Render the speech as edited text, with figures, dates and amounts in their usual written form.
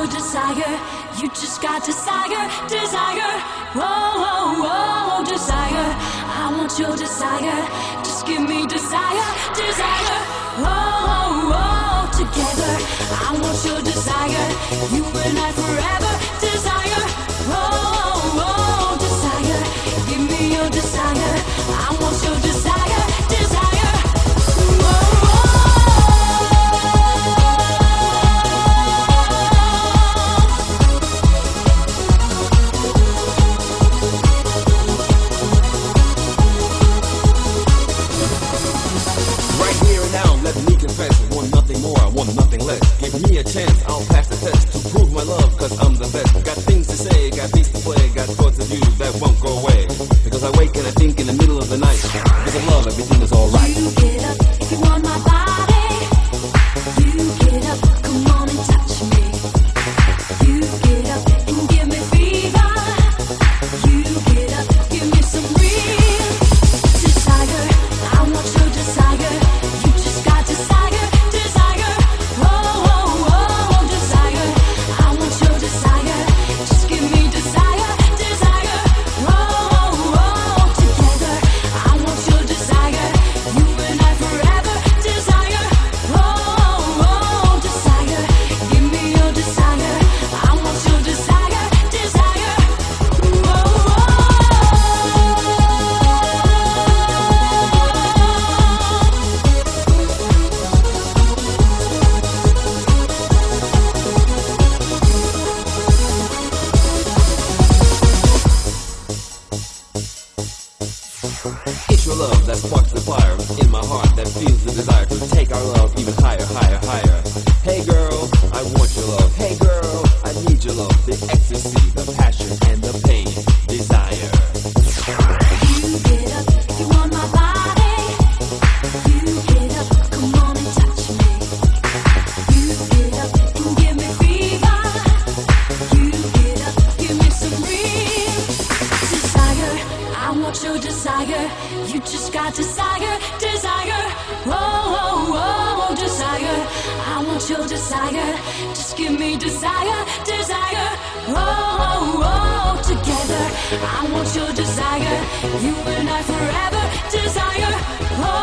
your desire. You just got desire, desire. Whoa, whoa, whoa, desire. I want your desire. Just give me desire, desire. Whoa, whoa, whoa, together. I want your desire. You and I forever, desire. Whoa, whoa, whoa, desire. Give me your desire. I want your desire, desire. Let me confess, I want nothing more, I want nothing less. Give me a chance, I'll pass the test to prove my love, cause I'm the best. Got things to say, got beats to play, got thoughts of you that won't go away. Because I wake and I think in the middle of the night, because of love, everything is alright. You get up if you want my body. You get up, come on and touch me. You get up and give me fever. You get up, give me some real desire. I want your desire. Desire, desire, whoa, whoa, whoa, desire. I want your desire. Just give me desire, desire. Whoa, whoa, whoa, together. I want your desire. You and I forever, desire. Whoa, whoa, desire. Give me your desire. I want your desire, desire. Whoa, It's your love that sparks the fire in my heart that feels the desire to take our love even higher, higher, higher. Hey girl, I want your love. Hey girl, I need your love. The ecstasy, the passion, and the pain. Desire. you get up if you want my body. You get up, come on and touch me. You get up and give me fever. You get up, give me some real desire. I want your desire. You just got desire, desire. Whoa, whoa, whoa, desire. I want your desire. Just give me desire, desire. Whoa, whoa, whoa, together. I want your desire. You and I forever, desire. Whoa,